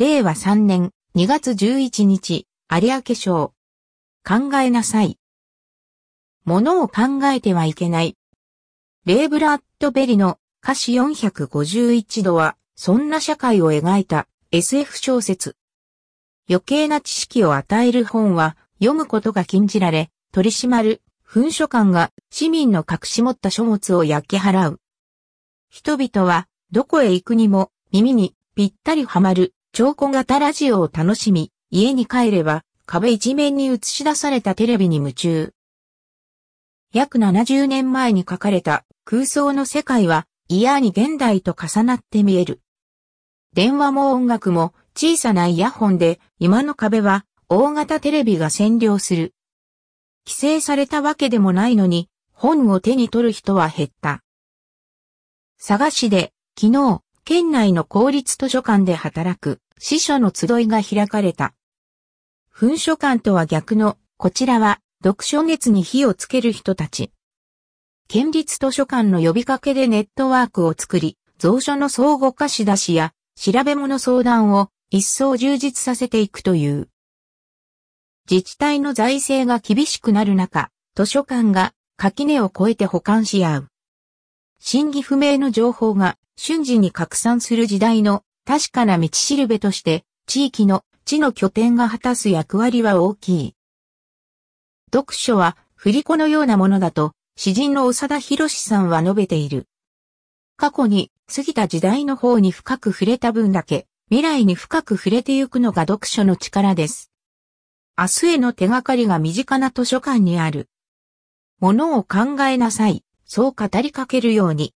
令和3年2月11日、有明賞。考えなさい。ものを考えてはいけない。レイ・ブラッドベリの華氏451度は、そんな社会を描いた SF 小説。余計な知識を与える本は読むことが禁じられ、取り締まる文書官が市民の隠し持った書物を焼き払う。人々はどこへ行くにも耳にぴったりはまる超小型ラジオを楽しみ、家に帰れば壁一面に映し出されたテレビに夢中。約70年前に書かれた空想の世界は嫌に現代と重なって見える。電話も音楽も小さなイヤホンで今の壁は大型テレビが占領する。規制されたわけでもないのに本を手に取る人は減った。佐賀市で昨日県内の公立図書館で働く司書の集いが開かれた。文書館とは逆のこちらは読書熱に火をつける人たち。県立図書館の呼びかけでネットワークを作り、蔵書の相互貸し出しや調べ物相談を一層充実させていくという。自治体の財政が厳しくなる中、図書館が垣根を越えて保管し合う。真偽不明の情報が瞬時に拡散する時代の確かな道しるべとして、地域の知の拠点が果たす役割は大きい。読書は振り子のようなものだと、詩人の長田博さんは述べている。過去に過ぎた時代の方に深く触れた分だけ、未来に深く触れてゆくのが読書の力です。明日への手がかりが身近な図書館にある。ものを考えなさい、そう語りかけるように。